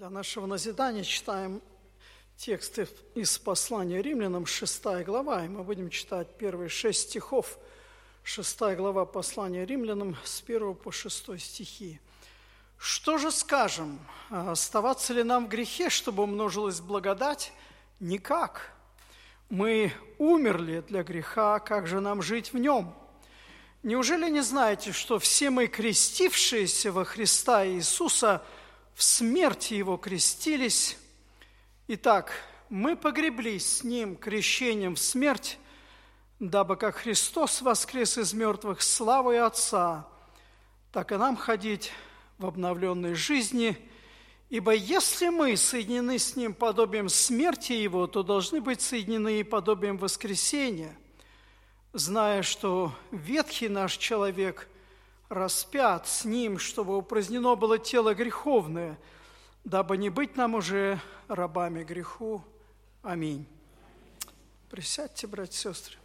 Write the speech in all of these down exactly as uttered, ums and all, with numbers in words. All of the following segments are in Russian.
Для нашего назидания читаем тексты из послания Римлянам, шестая глава, и мы будем читать первые шесть стихов, шестая глава послания Римлянам, с первого по шестой стихи. «Что же скажем? Оставаться ли нам в грехе, чтобы умножилась благодать? Никак. Мы умерли для греха, как же нам жить в нем? Неужели не знаете, что все мы, крестившиеся во Христа Иисуса, в смерти Его крестились? Итак, мы погреблись с Ним крещением в смерть, дабы как Христос воскрес из мертвых славой Отца, так и нам ходить в обновленной жизни. Ибо если мы соединены с Ним подобием смерти Его, то должны быть соединены и подобием воскресения, зная, что ветхий наш человек распят с Ним, чтобы упразднено было тело греховное, дабы не быть нам уже рабами греху. Аминь». Присядьте, братья и сестры.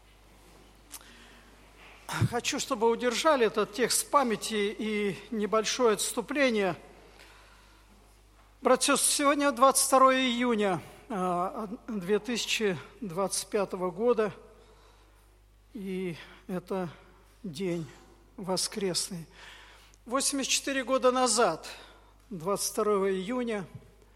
Хочу, чтобы вы удержали этот текст в памяти и небольшое отступление. Братья и сестры, сегодня двадцать второе июня две тысячи двадцать пятого года, и это день воскресный. восемьдесят четыре года назад, двадцать второго июня,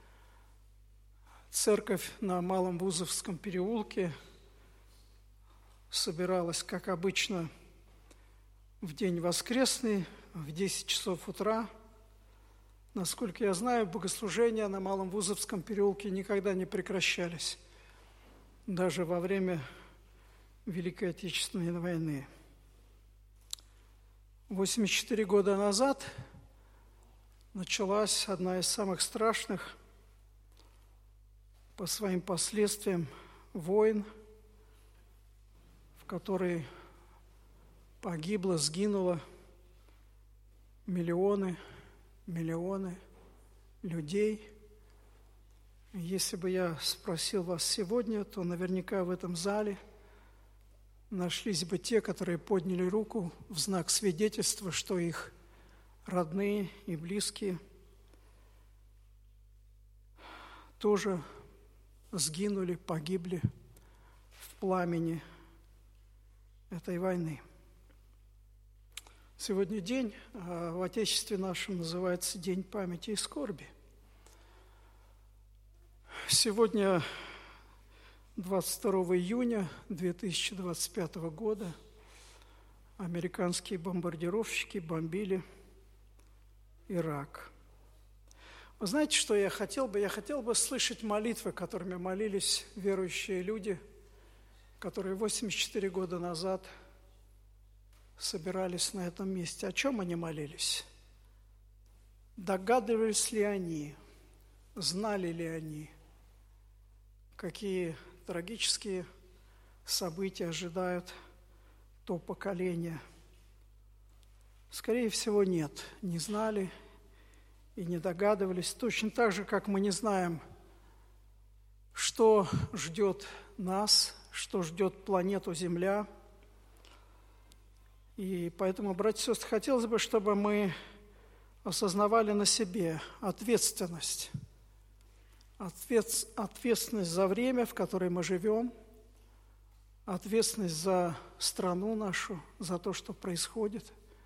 церковь на Малом Бузовском переулке собиралась, как обычно, в день воскресный, в десять часов утра. Насколько я знаю, богослужения на Малом Бузовском переулке никогда не прекращались, даже во время Великой Отечественной войны. восемьдесят четыре года назад началась одна из самых страшных по своим последствиям войн, в которой погибло, сгинуло миллионы, миллионы людей. Если бы я спросил вас сегодня, то наверняка в этом зале нашлись бы те, которые подняли руку в знак свидетельства, что их родные и близкие тоже сгинули, погибли в пламени этой войны. Сегодня день в Отечестве нашем называется День памяти и скорби. Сегодня, двадцать второго июня две тысячи двадцать пятого года, американские бомбардировщики бомбили Ирак. Вы знаете, что я хотел бы? Я хотел бы слышать молитвы, которыми молились верующие люди, которые восемьдесят четыре года назад собирались на этом месте. О чем они молились? Догадывались ли они, знали ли они, какие трагические события ожидают то поколение? Скорее всего, нет, не знали и не догадывались. Точно так же, как мы не знаем, что ждет нас, что ждет планету Земля. И поэтому, братья и сестры, хотелось бы, чтобы мы осознавали на себе ответственность. Ответственность за время, в которое мы живем, ответственность за страну нашу, за то, что происходит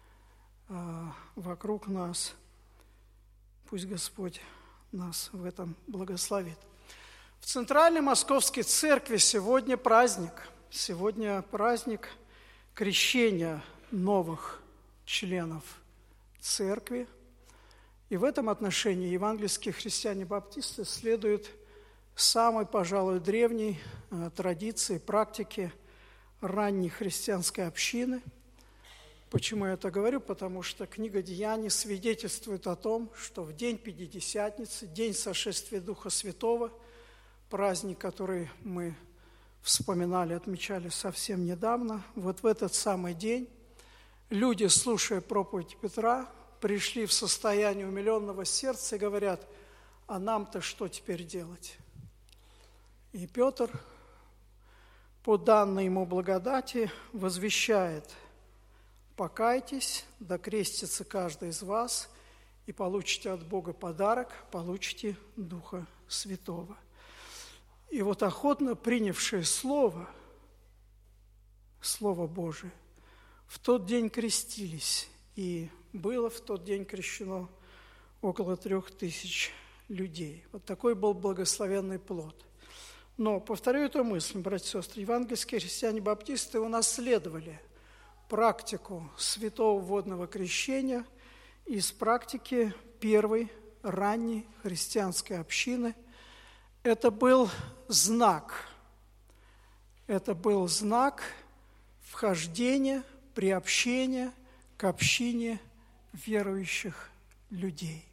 вокруг нас. Пусть Господь нас в этом благословит. В Центральной Московской Церкви сегодня праздник. Сегодня праздник крещения новых членов Церкви. И в этом отношении евангельские христиане-баптисты следуют самой, пожалуй, древней традиции, практике ранней христианской общины. Почему я это говорю? Потому что книга Деяний свидетельствует о том, что в день Пятидесятницы, день сошествия Духа Святого, праздник, который мы вспоминали, отмечали совсем недавно, вот в этот самый день люди, слушая проповедь Петра, пришли в состояние умиленного сердца и говорят: а нам-то что теперь делать? И Петр, по данной ему благодати, возвещает: покайтесь, да крестится каждый из вас, и получите от Бога подарок, получите Духа Святого. И вот охотно принявшие Слово, Слово Божие, в тот день крестились, и было в тот день крещено около трех тысяч людей. Вот такой был благословенный плод. Но, повторю эту мысль, братья и сестры, евангельские христиане-баптисты унаследовали практику святого водного крещения из практики первой ранней христианской общины. Это был знак, это был знак вхождения, приобщения к общине верующих людей.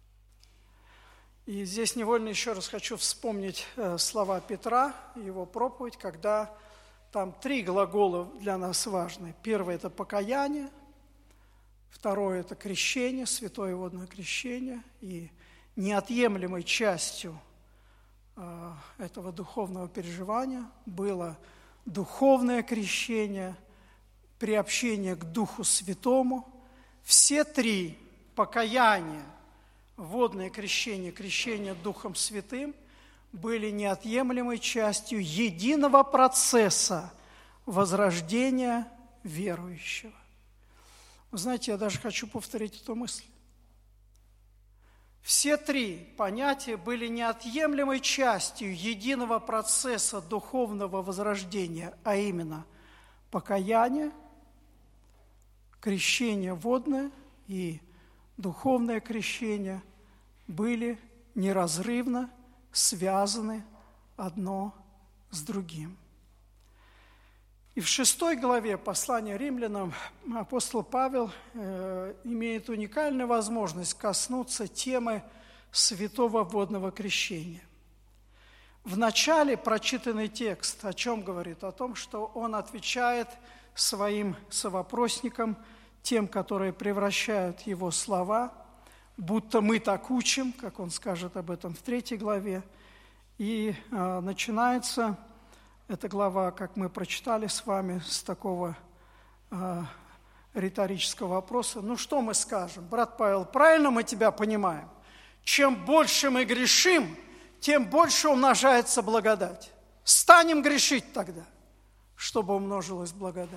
И здесь невольно еще раз хочу вспомнить слова Петра, его проповедь, когда там три глагола для нас важны. Первый – это покаяние, второе – это крещение, святое водное крещение, и неотъемлемой частью этого духовного переживания было духовное крещение, приобщение к Духу Святому. Все три – покаяние, водное крещение, крещение Духом Святым – были неотъемлемой частью единого процесса возрождения верующего. Вы знаете, я даже хочу повторить эту мысль. Все три понятия были неотъемлемой частью единого процесса духовного возрождения, а именно покаяние, крещение водное и духовное крещение были неразрывно связаны одно с другим. И в шестой главе послания римлянам апостол Павел э, имеет уникальную возможность коснуться темы святого водного крещения. В начале прочитанный текст о чем говорит? О том, что он отвечает своим совопросникам, тем, которые превращают его слова, будто мы так учим, как он скажет об этом в третьей главе. И э, начинается эта глава, как мы прочитали с вами, с такого э, риторического вопроса. Ну что мы скажем? Брат Павел, правильно мы тебя понимаем? Чем больше мы грешим, тем больше умножается благодать. Станем грешить тогда, чтобы умножилась благодать.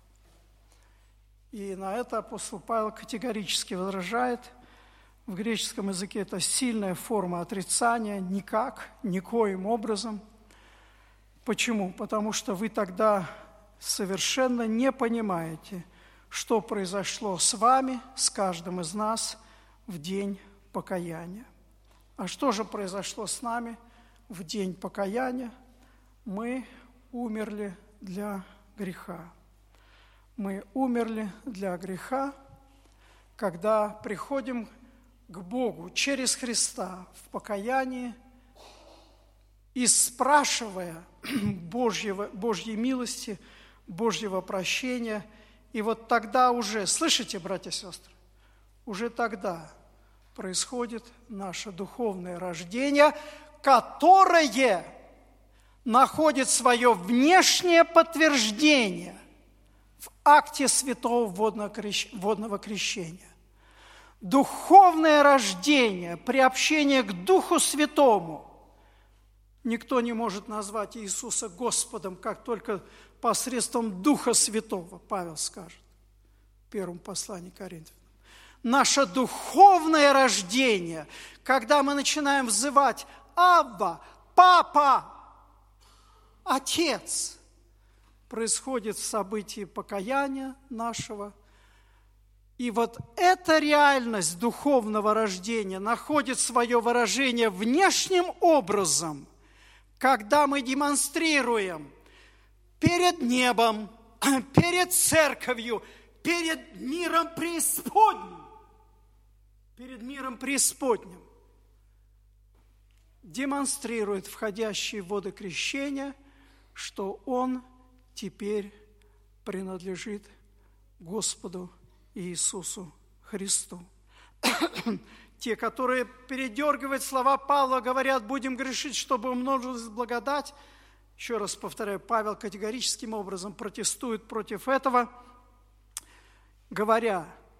И на это апостол Павел категорически возражает. В греческом языке это сильная форма отрицания, никак, никоим образом. Почему? Потому что вы тогда совершенно не понимаете, что произошло с вами, с каждым из нас в день покаяния. А что же произошло с нами в день покаяния? Мы умерли для греха. Мы умерли для греха, когда приходим к Богу через Христа в покаянии и спрашивая Божьего, Божьей милости, Божьего прощения. И вот тогда уже, слышите, братья и сестры, уже тогда происходит наше духовное рождение, которое находит свое внешнее подтверждение в акте святого водного крещения. Духовное рождение, приобщение к Духу Святому. Никто не может назвать Иисуса Господом, как только посредством Духа Святого, Павел скажет в первом послании к Коринфянам. Наше духовное рождение, когда мы начинаем взывать «Абба», «Папа», «Отец», происходит в событии покаяния нашего. И вот эта реальность духовного рождения находит свое выражение внешним образом, когда мы демонстрируем перед небом, перед церковью, перед миром преисподним, перед миром преисподним, демонстрирует входящий в воды крещения, что он теперь принадлежит Господу Иисусу Христу. Те, которые передергивают слова Павла, говорят, будем грешить, чтобы умножилась благодать. Еще раз повторяю, Павел категорическим образом протестует против этого, говоря,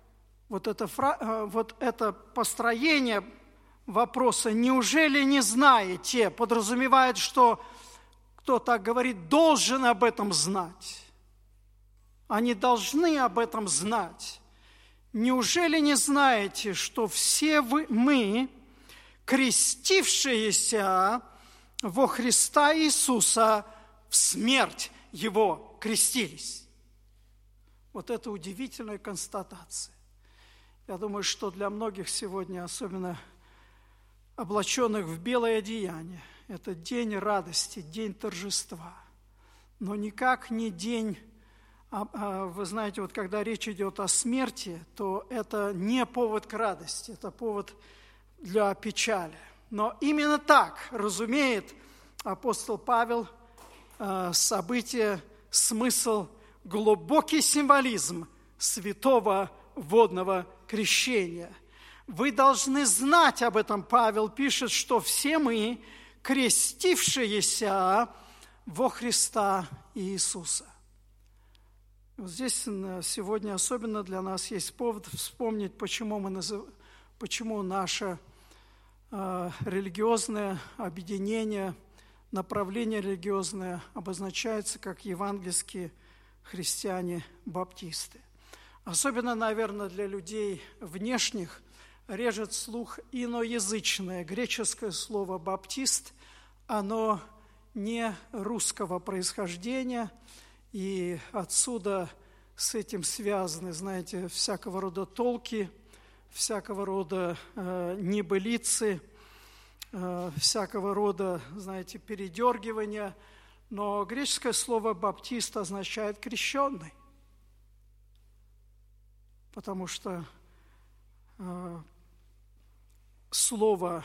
вот это, вот это построение вопроса «неужели не знаете?» подразумевает, что кто так говорит, должен об этом знать. Они должны об этом знать. Неужели не знаете, что все вы, мы, крестившиеся во Христа Иисуса, в смерть Его крестились? Вот это удивительная констатация. Я думаю, что для многих сегодня, особенно облаченных в белое одеяние, это день радости, день торжества. Но никак не день, вы знаете, вот когда речь идет о смерти, то это не повод к радости, это повод для печали. Но именно так разумеет апостол Павел событие, смысл, глубокий символизм святого водного крещения. Вы должны знать об этом, Павел пишет, что все мы, крестившиеся во Христа Иисуса. Вот здесь сегодня особенно для нас есть повод вспомнить, почему, мы назыв... почему наше э, религиозное объединение, направление религиозное обозначается как евангельские христиане-баптисты. Особенно, наверное, для людей внешних режет слух иноязычное греческое слово «баптист». Оно не русского происхождения, и отсюда с этим связаны, знаете, всякого рода толки, всякого рода э, небылицы, э, всякого рода, знаете, передергивания. Но греческое слово «баптист» означает «крещенный», потому что э, слово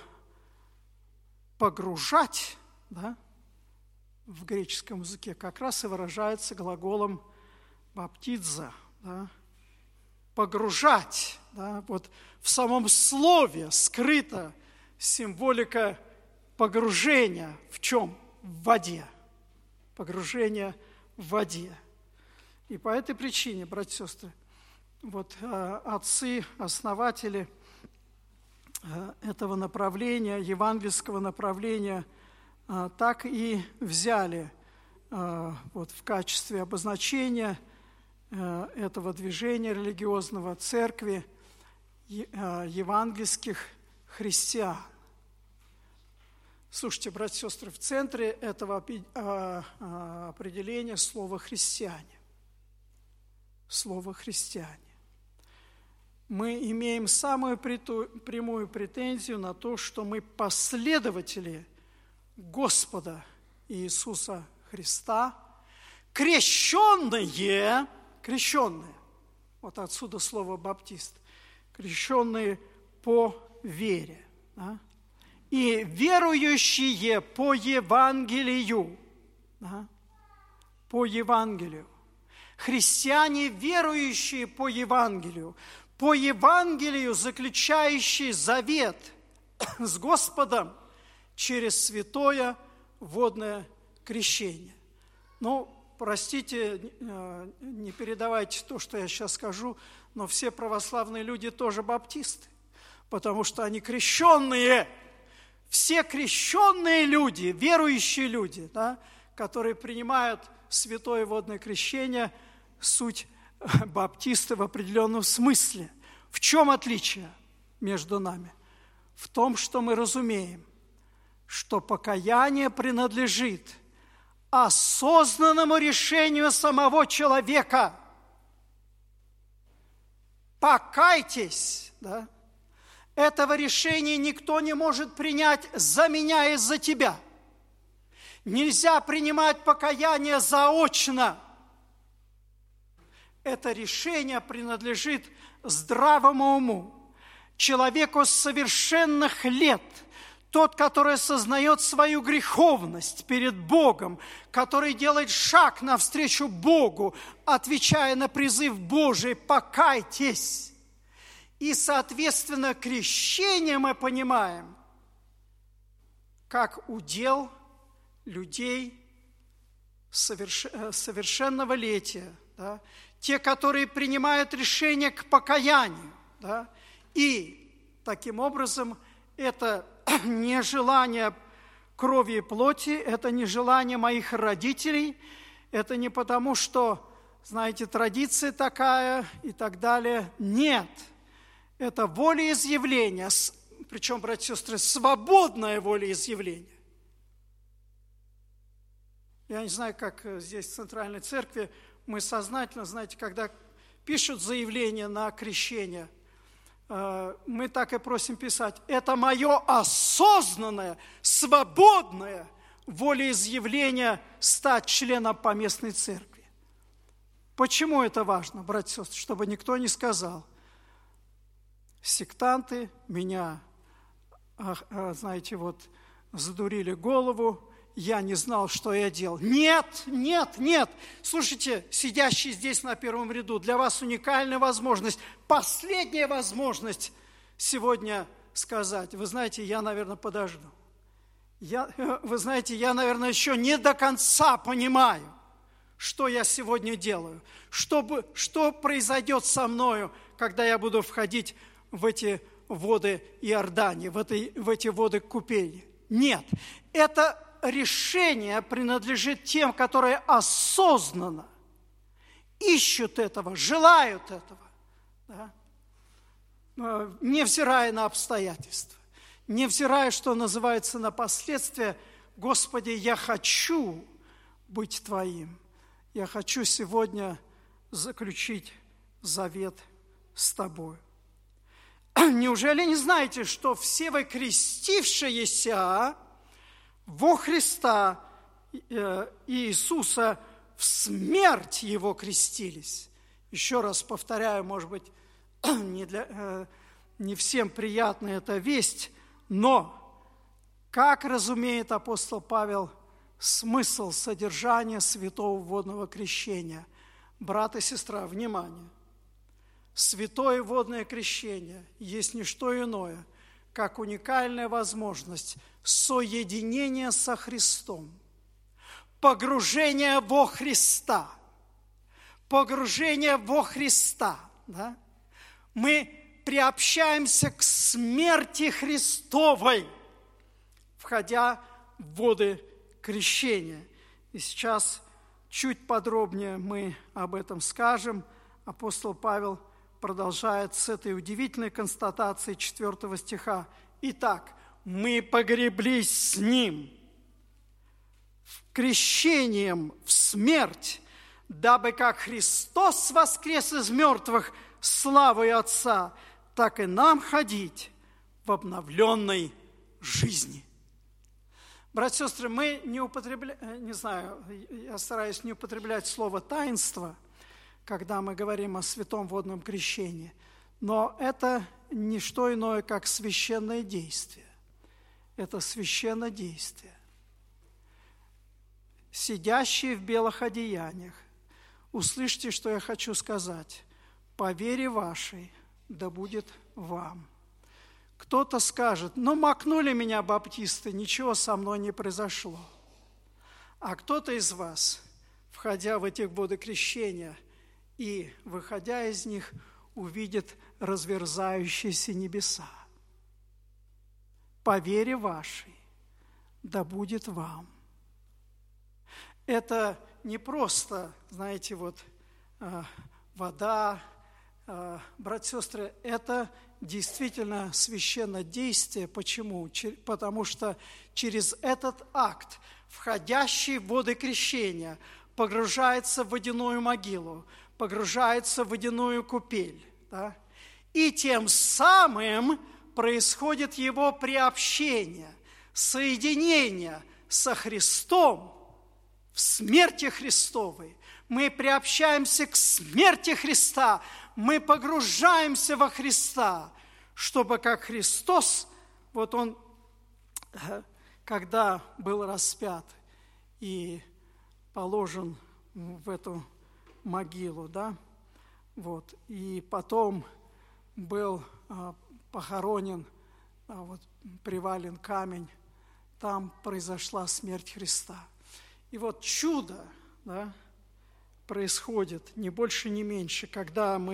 «погружать», да, в греческом языке как раз и выражается глаголом «баптиза», да, «погружать». Да, вот в самом слове скрыта символика погружения в чем? В воде. Погружение в воде. И по этой причине, братья и сестры, вот э, отцы, основатели э, этого направления, евангельского направления, э, так и взяли э, вот, в качестве обозначения э, этого движения религиозного церкви э, евангельских христиан. Слушайте, братья и сестры, в центре этого определения слово «христиане». Слово «христиане». Мы имеем самую прямую претензию на то, что мы последователи Господа Иисуса Христа, крещенные, крещенные, вот отсюда слово «баптист», крещенные по вере, да? И верующие по Евангелию, да? По Евангелию. Христиане, верующие по Евангелию, по Евангелию, заключающие завет с Господом через святое водное крещение. Ну, простите, не передавайте то, что я сейчас скажу, но все православные люди тоже баптисты, потому что они крещенные. Все крещенные люди, верующие люди, да, которые принимают святое водное крещение, суть баптисты в определенном смысле. В чем отличие между нами? В том, что мы разумеем, что покаяние принадлежит осознанному решению самого человека. Покайтесь, да? Этого решения никто не может принять за меня и за тебя. Нельзя принимать покаяние заочно. Это решение принадлежит здравому уму, человеку с совершенных лет, тот, который осознает свою греховность перед Богом, который делает шаг навстречу Богу, отвечая на призыв Божий «покайтесь». И, соответственно, крещение мы понимаем как удел людей совершеннолетия, да? Те, которые принимают решение к покаянию. Да? И таким образом это не желание крови и плоти, это не желание моих родителей, это не потому, что, знаете, традиция такая и так далее. Нет, это волеизъявление, причем, братья и сестры, свободное волеизъявление. Я не знаю, как здесь в Центральной Церкви, мы сознательно, знаете, когда пишут заявление на крещение, мы так и просим писать: это мое осознанное, свободное волеизъявление стать членом поместной церкви. Почему это важно, братья и сестры? Чтобы никто не сказал: сектанты меня, знаете, вот задурили голову, я не знал, что я делал. Нет, нет, нет. Слушайте, сидящие здесь на первом ряду, для вас уникальная возможность, последняя возможность сегодня сказать: вы знаете, я, наверное, подожду. Я, вы знаете, я, наверное, еще не до конца понимаю, что я сегодня делаю, что, что произойдет со мною, когда я буду входить в эти воды Иордании, в, этой, в эти воды купели. Нет, это решение принадлежит тем, которые осознанно ищут этого, желают этого, да? Невзирая на обстоятельства, невзирая, что называется, на последствия. Господи, я хочу быть Твоим, я хочу сегодня заключить завет с Тобой. Неужели не знаете, что все вы крестившиеся во Христа Иисуса в смерть Его крестились? Еще раз повторяю, может быть, не, для, не всем приятна эта весть, но, как разумеет апостол Павел, смысл содержания святого водного крещения. Брат и сестра, внимание! Святое водное крещение есть не что иное, как уникальная возможность соединения со Христом, погружение во Христа, погружение во Христа. Да? Мы приобщаемся к смерти Христовой, входя в воды крещения. И сейчас чуть подробнее мы об этом скажем. Апостол Павел продолжает с этой удивительной констатацией четвёртого стиха. Итак, мы погреблись с Ним крещением в смерть, дабы как Христос воскрес из мертвых славой Отца, так и нам ходить в обновленной жизни. Братья и сестры, мы не употребляем, не знаю, я стараюсь не употреблять слово «таинство», когда мы говорим о святом водном крещении, но это не что иное, как священное действие. Это священное действие. Сидящие в белых одеяниях, услышьте, что я хочу сказать. По вере вашей да будет вам. Кто-то скажет: ну, макнули меня баптисты, ничего со мной не произошло. А кто-то из вас, входя в эти воды крещения и выходя из них, увидит разверзающиеся небеса. По вере вашей да будет вам. Это не просто, знаете, вот вода, братья и сестры, это действительно священное действие. Почему? Потому что через этот акт, входящий в воды крещения, погружается в водяную могилу, погружается в водяную купель. Да? И тем самым происходит его приобщение, соединение со Христом в смерти Христовой. Мы приобщаемся к смерти Христа, мы погружаемся во Христа, чтобы как Христос, вот Он, когда был распят и положен в эту могилу, да, вот, и потом был а, похоронен, а, вот, привален камень, там произошла смерть Христа. И вот чудо, да, происходит, не больше, не меньше, когда мы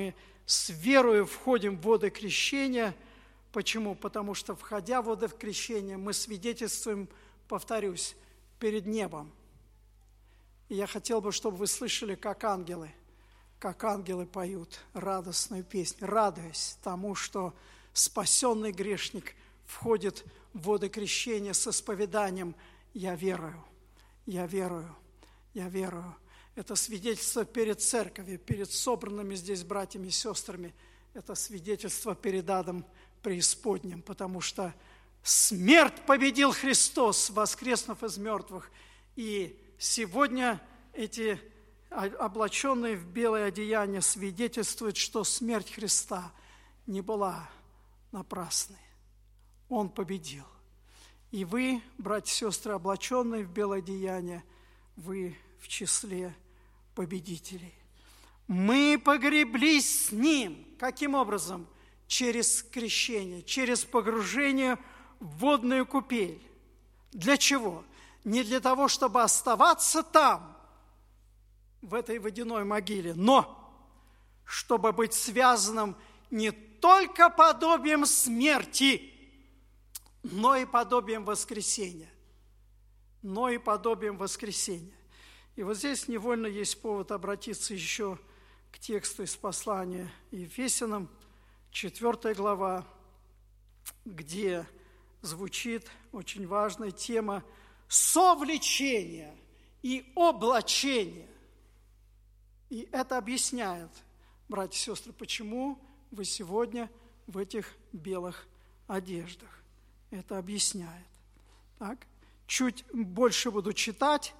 с верою входим в воды крещения. Почему? Потому что, входя в воды крещения, мы свидетельствуем, повторюсь, перед небом. И я хотел бы, чтобы вы слышали, как ангелы, как ангелы поют радостную песню, радуясь тому, что спасенный грешник входит в воды крещения с исповеданием «Я верую, я верую, я верую». Это свидетельство перед церковью, перед собранными здесь братьями и сестрами. Это свидетельство перед адом преисподним, потому что смерть победил Христос, воскреснув из мертвых. И сегодня эти облаченные в белое одеяние свидетельствуют, что смерть Христа не была напрасной. Он победил. И вы, братья и сестры, облаченные в белое одеяние, вы в числе победителей. Мы погреблись с Ним. Каким образом? Через крещение, через погружение в водную купель. Для чего? Не для того, чтобы оставаться там, в этой водяной могиле, но чтобы быть связанным не только подобием смерти, но и подобием воскресения. Но и подобием воскресения. И вот здесь невольно есть повод обратиться еще к тексту из послания Ефесянам, четвёртая глава, где звучит очень важная тема совлечения и облачения. И это объясняет, братья и сестры, почему вы сегодня в этих белых одеждах. Это объясняет. Так? Чуть больше буду читать,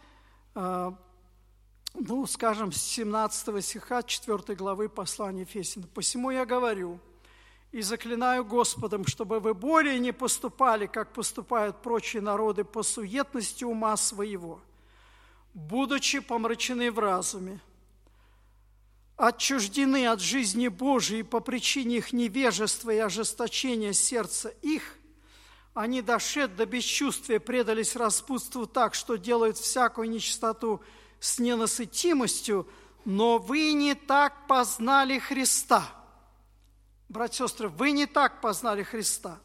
ну, скажем, с семнадцатого стиха четвёртой главы послания Ефесянам. «Посему я говорю и заклинаю Господом, чтобы вы более не поступали, как поступают прочие народы, по суетности ума своего, будучи помрачены в разуме, отчуждены от жизни Божией по причине их невежества и ожесточения сердца их, они, дошед до бесчувствия, предались распутству так, что делают всякую нечистоту с ненасытимостью, но вы не так познали Христа». Братья и сестры, вы не так познали Христа,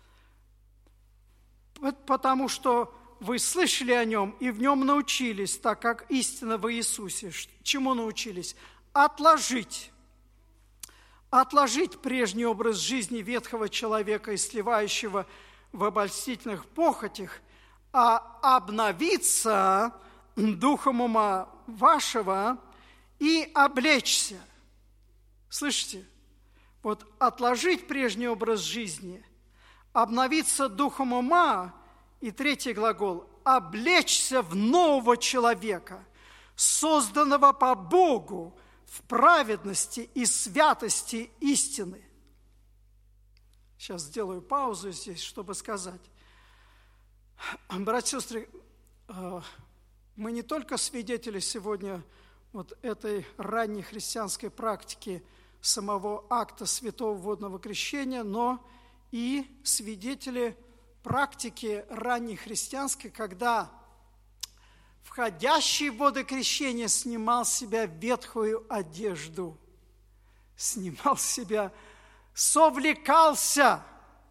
потому что вы слышали о Нем и в Нем научились, так как истина во Иисусе. Чему научились? Отложить. Отложить прежний образ жизни ветхого человека и сливающего в обольстительных похотях, а обновиться духом ума вашего и облечься. Слышите? Вот отложить прежний образ жизни, обновиться духом ума, и третий глагол – облечься в нового человека, созданного по Богу в праведности и святости истины. Сейчас сделаю паузу здесь, чтобы сказать. Братья и сестры, мы не только свидетели сегодня вот этой ранней христианской практики самого акта святого водного крещения, но и свидетели практики ранней христианской, когда входящий в воды крещения снимал с себя ветхую одежду, снимал с себя, совлекался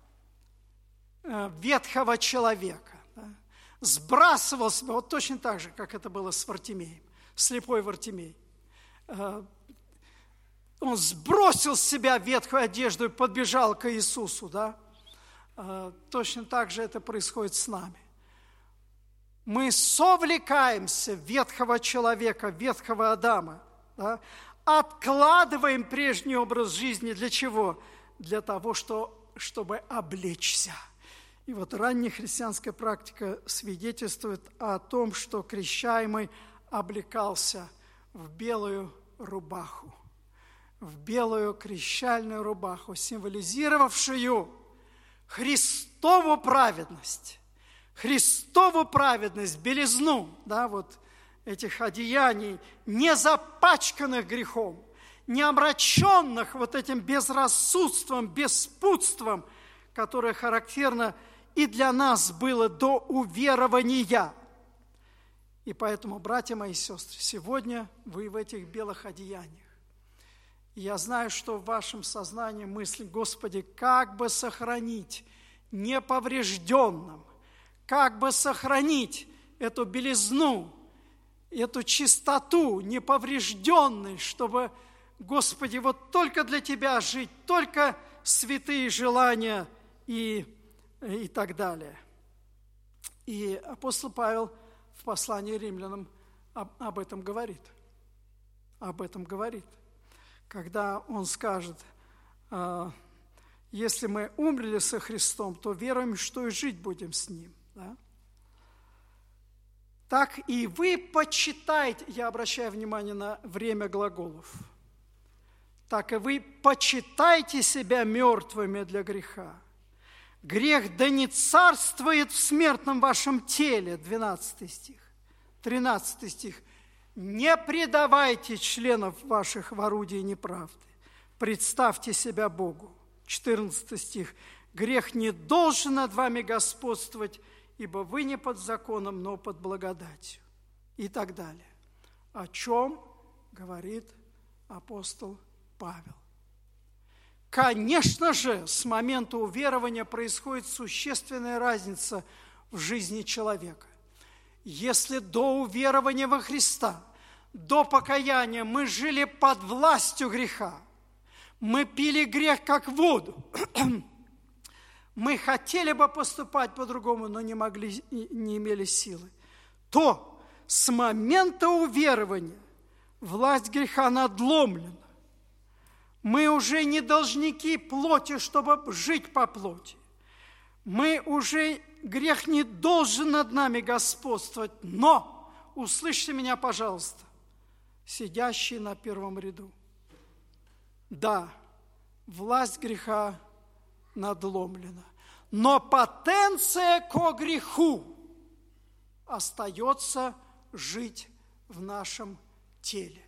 ветхого человека, да, сбрасывал себя, вот точно так же, как это было с Вартимеем, слепой Вартимей. Он сбросил с себя ветхую одежду и подбежал к Иисусу, да? Точно так же это происходит с нами. Мы совлекаемся ветхого человека, ветхого Адама, да? Откладываем прежний образ жизни для чего? Для того, что, чтобы облечься. И вот ранняя христианская практика свидетельствует о том, что крещаемый облекался в белую рубаху, в белую крещальную рубаху, символизировавшую Христову праведность, Христову праведность, белизну, да, вот этих одеяний, не запачканных грехом, не омраченных вот этим безрассудством, беспутством, которое характерно и для нас было до уверования. И поэтому, братья мои и сестры, сегодня вы в этих белых одеяниях. Я знаю, что в вашем сознании мысли: Господи, как бы сохранить неповрежденным, как бы сохранить эту белизну, эту чистоту неповрежденной, чтобы, Господи, вот только для Тебя жить, только святые желания и, и так далее. И апостол Павел в послании римлянам об, об этом говорит. Об этом говорит. Когда он скажет: если мы умерли со Христом, то веруем, что и жить будем с Ним. Да? Так и вы почитайте, я обращаю внимание на время глаголов, так и вы почитайте себя мертвыми для греха. Грех да не царствует в смертном вашем теле, двенадцатый стих, тринадцатый стих. Не предавайте членов ваших в орудии неправды, представьте себя Богу. четырнадцатый стих. Грех не должен над вами господствовать, ибо вы не под законом, но под благодатью. И так далее. О чем говорит апостол Павел? Конечно же, с момента уверования происходит существенная разница в жизни человека. Если до уверования во Христа, до покаяния мы жили под властью греха, мы пили грех как воду, мы хотели бы поступать по-другому, но не могли, не имели силы, то с момента уверования власть греха надломлена. Мы уже не должники плоти, чтобы жить по плоти. Мы уже, грех не должен над нами господствовать, но, услышьте меня, пожалуйста, сидящие на первом ряду. Да, власть греха надломлена, но потенция ко греху остается жить в нашем теле.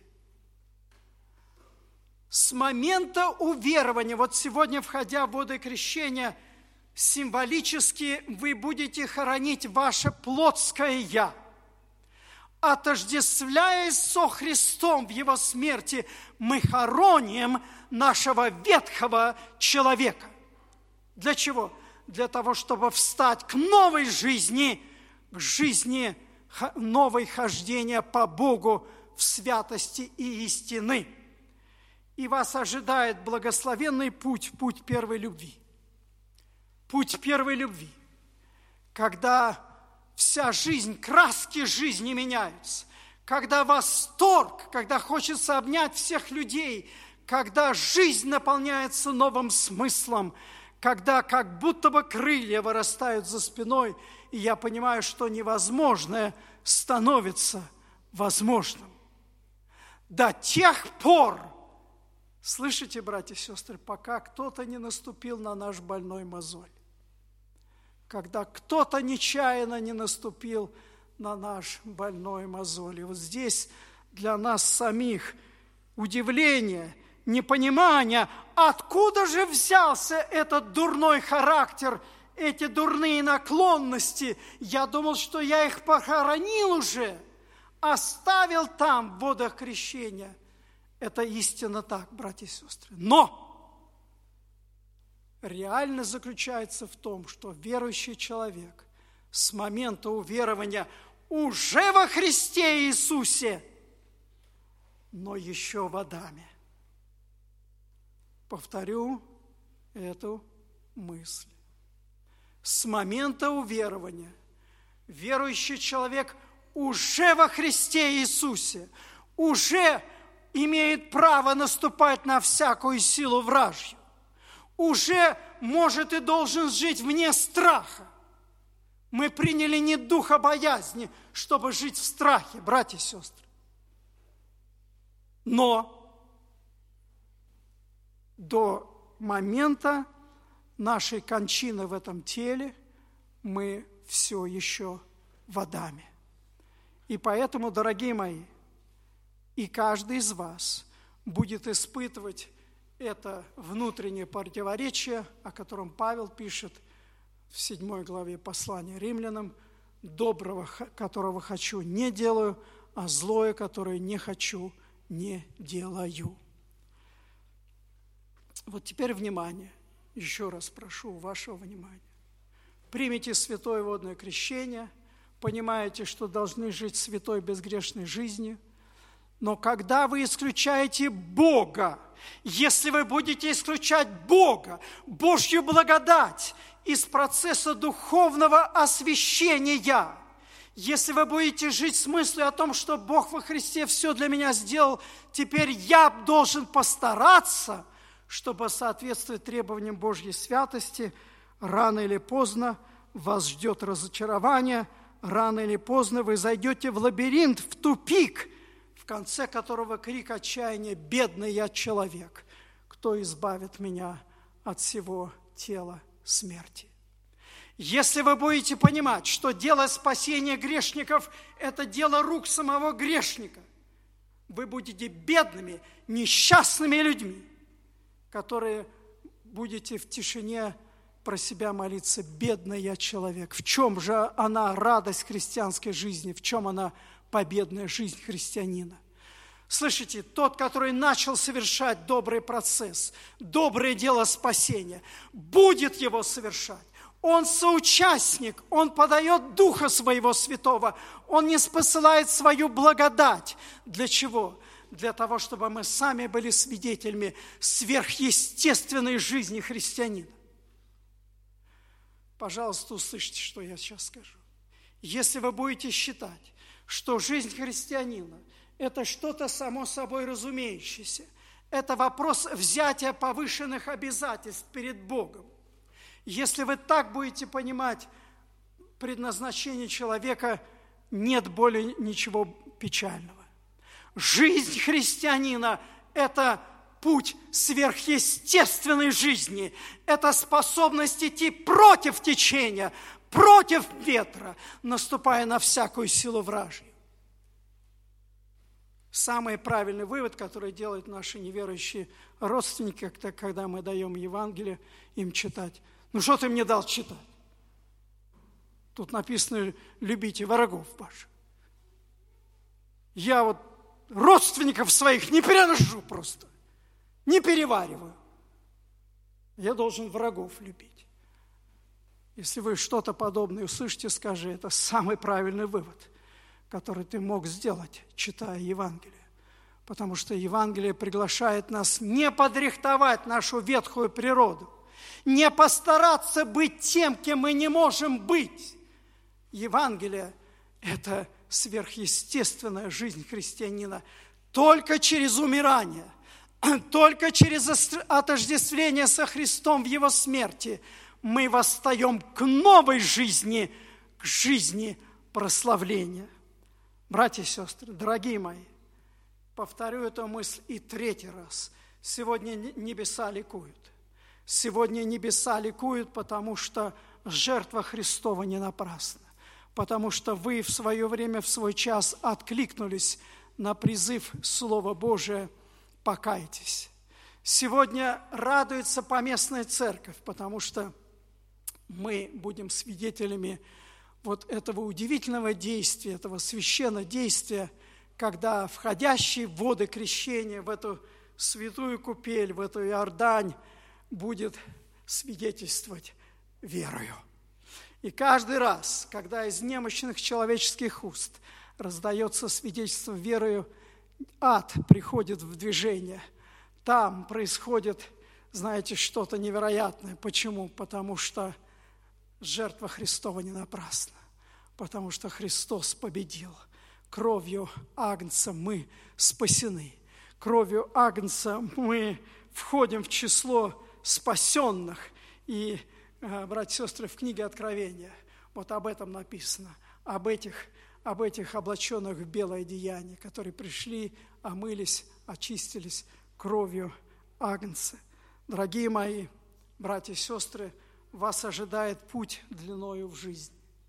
С момента уверования, вот сегодня, входя в воды крещения, символически вы будете хоронить ваше плотское «я». Отождествляясь со Христом в Его смерти, мы хороним нашего ветхого человека. Для чего? Для того, чтобы встать к новой жизни, к жизни новой хождения по Богу в святости и истины. И вас ожидает благословенный путь, путь первой любви. Путь первой любви, когда вся жизнь, краски жизни меняются, когда восторг, когда хочется обнять всех людей, когда жизнь наполняется новым смыслом, когда как будто бы крылья вырастают за спиной, и я понимаю, что невозможное становится возможным. До тех пор, слышите, братья и сестры, пока кто-то не наступил на наш больной мозоль, когда кто-то нечаянно не наступил на наш больной мозоль. И вот здесь для нас самих удивление, непонимание, откуда же взялся этот дурной характер, эти дурные наклонности. Я думал, что я их похоронил уже, оставил там в водах крещения. Это истинно так, братья и сестры. Но реальность заключается в том, что верующий человек с момента уверования уже во Христе Иисусе, но еще в Адаме. Повторю эту мысль. С момента уверования верующий человек уже во Христе Иисусе, уже имеет право наступать на всякую силу вражью, уже может и должен жить вне страха. Мы приняли не духа боязни, чтобы жить в страхе, братья и сестры. Но до момента нашей кончины в этом теле мы все еще в Адаме. И поэтому, дорогие мои, и каждый из вас будет испытывать это внутреннее противоречие, о котором Павел пишет в седьмой главе послания римлянам: доброго, которого хочу, не делаю, а злое, которое не хочу, не делаю. Вот теперь внимание, еще раз прошу вашего внимания. Примите святое водное крещение, понимаете, что должны жить святой безгрешной жизнью, но когда вы исключаете Бога, если вы будете исключать Бога, Божью благодать из процесса духовного освящения, если вы будете жить с мыслью о том, что Бог во Христе все для меня сделал, теперь я должен постараться, чтобы соответствовать требованиям Божьей святости, рано или поздно вас ждет разочарование, рано или поздно вы зайдете в лабиринт, в тупик, в конце которого крик отчаяния: «Бедный я человек, кто избавит меня от всего тела смерти?» Если вы будете понимать, что дело спасения грешников – это дело рук самого грешника, вы будете бедными, несчастными людьми, которые будете в тишине про себя молиться: «Бедный я человек». В чем же она радость христианской жизни? В чем она победная жизнь христианина? Слышите, тот, который начал совершать добрый процесс, доброе дело спасения, будет его совершать. Он соучастник, он подает Духа Своего Святого, он не спосылает свою благодать. Для чего? Для того, чтобы мы сами были свидетелями сверхъестественной жизни христианина. Пожалуйста, услышьте, что я сейчас скажу. Если вы будете считать, что жизнь христианина – это что-то само собой разумеющееся, это вопрос взятия повышенных обязательств перед Богом, если вы так будете понимать предназначение человека, нет более ничего печального. Жизнь христианина – это путь сверхъестественной жизни, это способность идти против течения, против ветра, наступая на всякую силу вражью. Самый правильный вывод, который делают наши неверующие родственники, когда мы даем Евангелие им читать: «Ну что ты мне дал читать? Тут написано: любите врагов ваших». Я вот родственников своих не переношу просто, не перевариваю. Я должен врагов любить. Если вы что-то подобное услышите, скажи: это самый правильный вывод, который ты мог сделать, читая Евангелие. Потому что Евангелие приглашает нас не подрихтовать нашу ветхую природу, не постараться быть тем, кем мы не можем быть. Евангелие – это сверхъестественная жизнь христианина. Только через умирание, только через отождествление со Христом в Его смерти мы восстаем к новой жизни, к жизни прославления. Братья и сестры, дорогие мои, повторю эту мысль и третий раз. Сегодня небеса ликуют. Сегодня небеса ликуют, потому что жертва Христова не напрасна. Потому что вы в свое время, в свой час откликнулись на призыв Слова Божия: покайтесь. Сегодня радуется поместная церковь, потому что мы будем свидетелями вот этого удивительного действия, этого священного действия, когда входящий в воды крещения, в эту святую купель, в эту Иордань, будет свидетельствовать верою. И каждый раз, когда из немощных человеческих уст раздается свидетельство верою, ад приходит в движение. Там происходит, знаете, что-то невероятное. Почему? Потому что жертва Христова не напрасна. Потому что Христос победил. Кровью Агнца мы спасены. Кровью Агнца мы входим в число спасенных. И, братья и сестры, в книге Откровения вот об этом написано, об этих, об этих облаченных в белое одеяние, которые пришли, омылись, очистились кровью Агнца. Дорогие мои, братья и сестры, вас ожидает путь длиною в жизнь.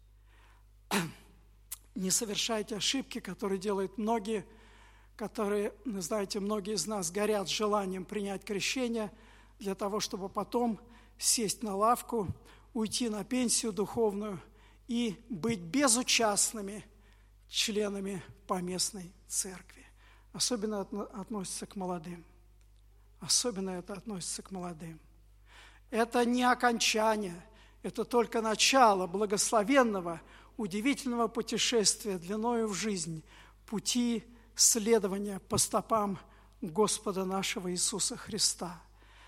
Не совершайте ошибки, которые делают многие, которые, знаете, многие из нас горят желанием принять крещение для того, чтобы потом сесть на лавку, уйти на пенсию духовную и быть безучастными членами поместной церкви. Особенно относится к молодым. Особенно это относится к молодым. Это не окончание, это только начало благословенного, удивительного путешествия длиною в жизнь, пути следования по стопам Господа нашего Иисуса Христа.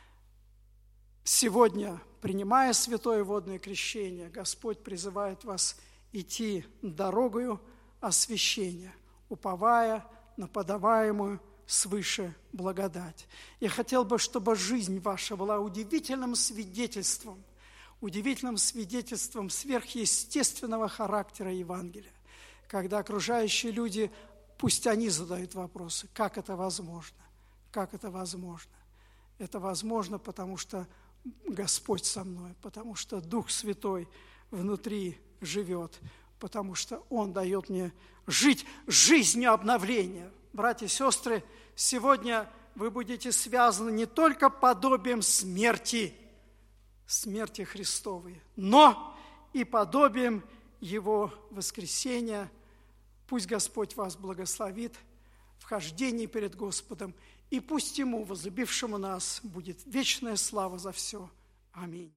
Сегодня, принимая святое водное крещение, Господь призывает вас идти дорогою освящения, уповая на подаваемую свыше благодать. Я хотел бы, чтобы жизнь ваша была удивительным свидетельством, удивительным свидетельством сверхъестественного характера Евангелия, когда окружающие люди, пусть они задают вопросы, как это возможно, как это возможно. Это возможно, потому что Господь со мной, потому что Дух Святой внутри живет, потому что Он дает мне жить жизнью обновления. Братья и сестры, сегодня вы будете связаны не только подобием смерти, смерти Христовой, но и подобием Его воскресения. Пусть Господь вас благословит в хождении перед Господом, и пусть Ему, возлюбившему нас, будет вечная слава за все. Аминь.